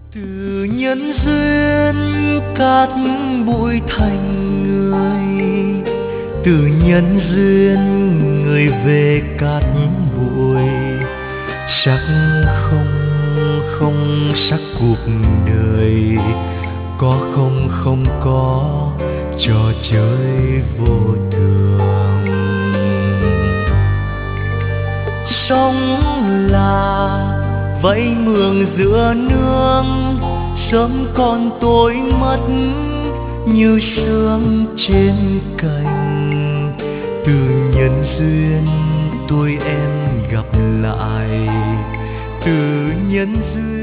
Từ nhân duyên cát bụi thành người, từ nhân duyên người về cát bụi. Chắc không sắc cuộc đời, có không có trò chơi vô thường. Sống là vẫy mường giữa nương, sớm còn tối mất như sương trên cành. Từ nhân duyên tôi em gặp lại, từ nhân duyên